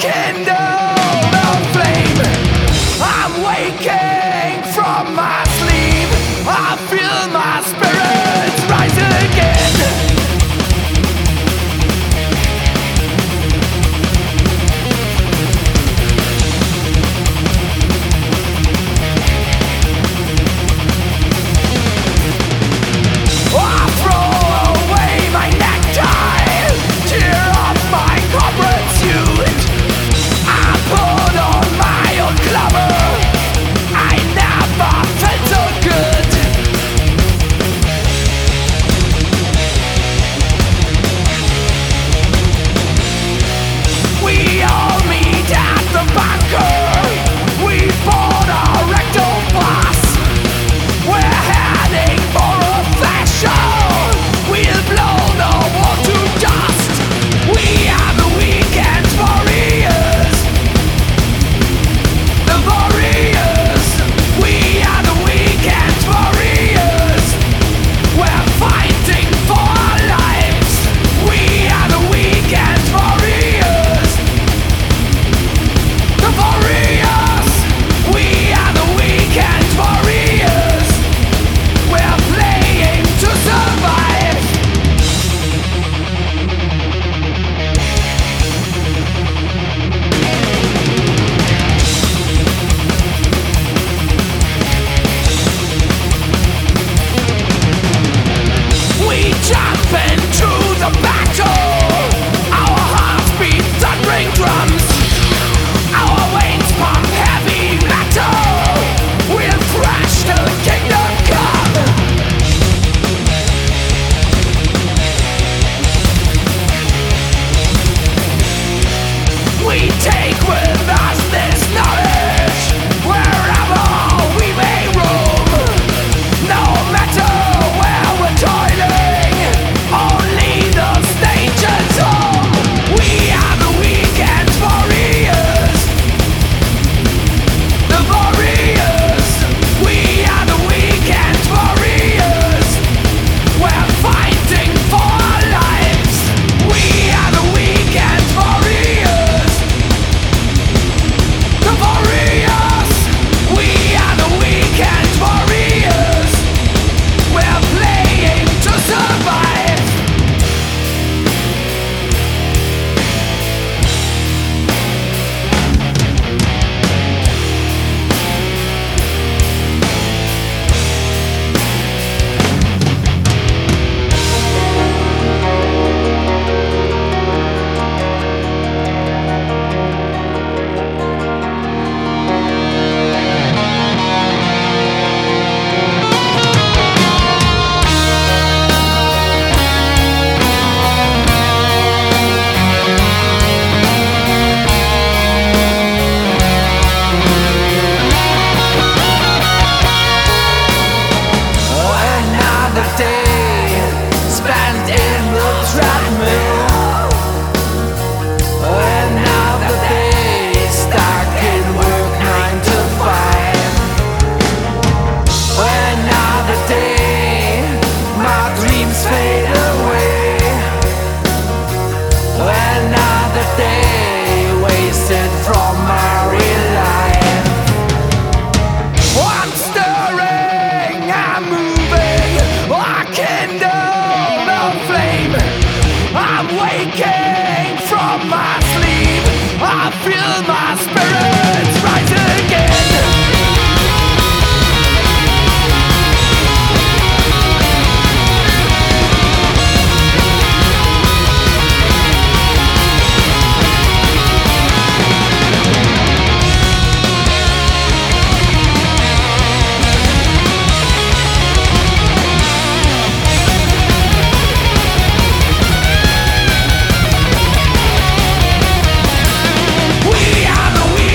Kindle a flame. I'm waking from my sleep. I feel my spirits rise again. I throw away my necktie, tear off my corporate suit. I put on my own glamour. I never felt so good. We all meet at the bunker. We bought a rectal bus. We're heading for a flash show. We'll blow the world to dust. We are the weekend warriors. The warriors. We are the weekend warriors. We're fighting for our lives. We are the weekend warriors. The warriors. We are the weekend warriors. We're playing to survive. We jump into the battle. Our hearts beat thundering drums. Our veins pump heavy metal. We'll crash till the kingdom come. We take with us this knowledge wherever we may roam. No matter where we're toiling, only the stage is home. We are the weekend warriors. The warriors. We are the weekend warriors. We're fighting for our lives. We are the weekend warriors. The warriors. We are the weekend warriors. We're playing to survive. Another day spent in the treadmill. Another day stuck in work 9 to 5. Another day my dreams fade away. Another day wasted from my real life. I'm stirring, I'm moving, I kindle a flame. I'm waking from my sleep. I feel my spirits rise again. We are the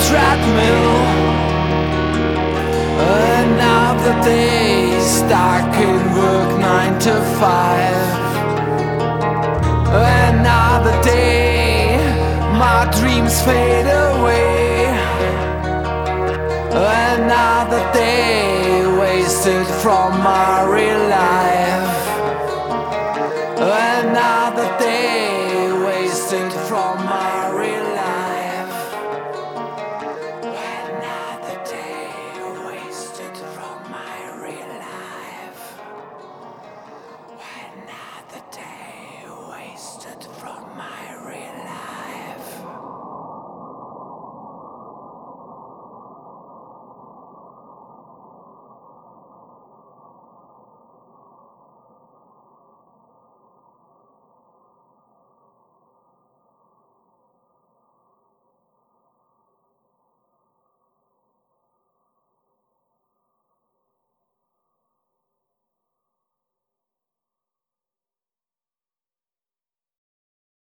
treadmill. Another day stuck in work 9 to 5. Another day my dreams fade away. Another day wasted from my real life.